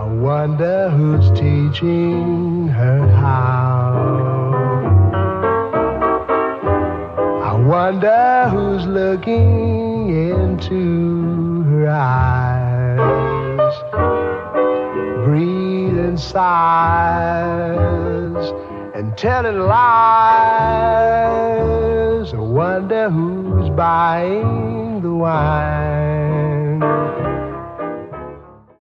wonder who's teaching her how. I wonder who's looking into her eyes, breathing sighs and telling lies. I wonder who's buying the wine.